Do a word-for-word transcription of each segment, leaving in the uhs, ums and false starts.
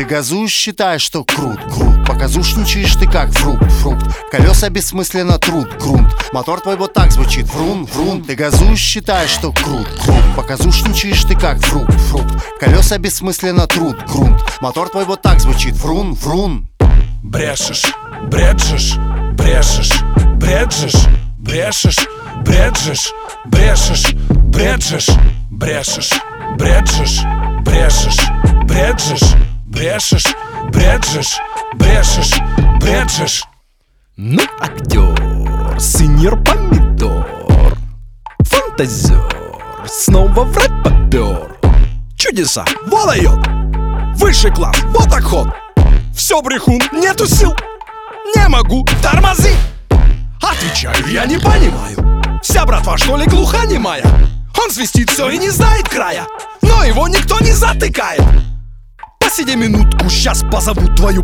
газуешь, считаешь, что крут, крут. Показушничаешь ты как фрукт, фрукт. Колеса бессмысленно труд, грунт. Мотор твой вот так звучит, врун, врун. Ты газуешь, считаешь, что крут, крут. Показушничаешь ты как фрукт, фрукт. Колеса бессмысленно труд, грунт. Мотор твой вот так звучит, врун, врун. Брешешь, бреджешь, брешешь, бреджешь, брешешь, бреджешь, брешешь, бреджешь, брешешь, бреджешь, брешешь, бреджешь, брешешь, бреджешь, брешешь, бреджешь. Ну, актер, сеньор помидор, фантазер, снова врать попер. Чудеса, вот дает, высший класс, вот так ход. Все, брехун, нету сил, не могу, тормози. Отвечаю, я не понимаю, вся братва что ли глухонемая? Он свистит все и не знает края, но его никто не затыкает. Посиди минутку, сейчас позову твою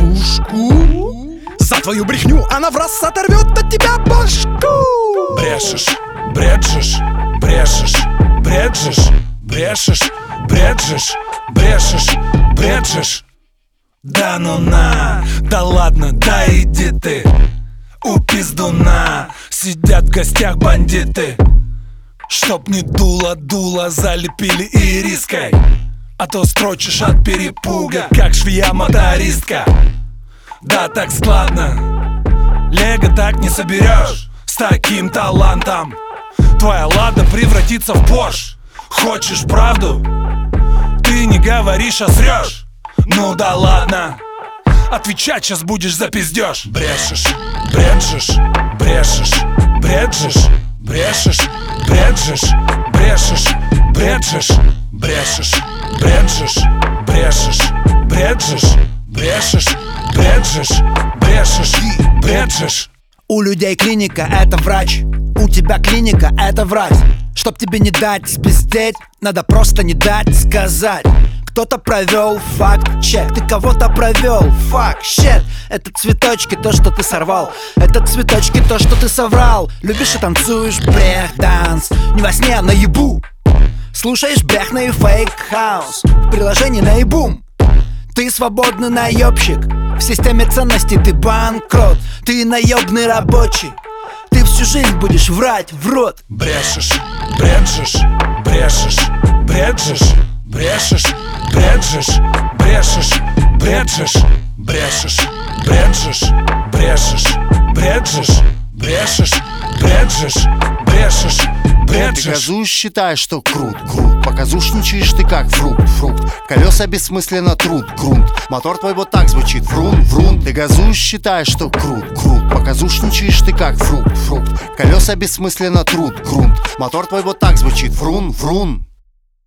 бабушку. За твою брехню она в раз оторвет от тебя башку. Брешешь, бреджешь, брешешь, бреджешь, брешешь, бреджешь, брешешь, бреджешь. Да ну на, да ладно, да иди ты. У пиздуна сидят в гостях бандиты. Чтоб не дуло-дуло залепили ириской, а то строчишь от перепуга, как швея-мотористка. Да так складно, лего так не соберешь. С таким талантом твоя лада превратится в Порш. Хочешь правду? Ты не говоришь, а срешь. Ну да ладно, отвечать сейчас будешь за пиздеж. Брешешь, бреджешь, брешешь, бреджешь, брешешь, бреджешь, брешешь, бреджешь, брешешь, бреджешь, брешешь, бреджешь, брешешь, бреджешь, брешешь, бреджешь. У людей клиника — это врач, у тебя клиника — это врать. Чтоб тебе не дать спиздеть, надо просто не дать сказать. Кто-то провел факт-чек, ты кого-то провел факт-щет. Это цветочки, то, что ты сорвал. Это цветочки, то, что ты соврал. Любишь и танцуешь брех-данс, не во сне, а наебу. Слушаешь брехный фейк-хаус в приложении наебум. Ты свободный наебщик, в системе ценностей ты банкрот. Ты наебный рабочий, ты всю жизнь будешь врать в рот. Брешешь, бреджешь, брешешь, бреджешь, брешешь, бреджешь, брешешь, бреджешь, брешешь, бреджешь, брешешь, бреджешь, брешешь, бреджешь, брешешь, Ты бреджешь. газуешь, считаешь, что крут, крут. Показушничаешь ты как фрукт, фрукт. Колеса бессмысленно труд, грунт. Мотор твой вот так звучит, врун, врун. Ты газуешь, считаешь, что крут, крут. Показушничаешь ты как фрукт, фрукт. Колеса бессмысленно труд, грунт. Мотор твой вот так звучит, врун, врун.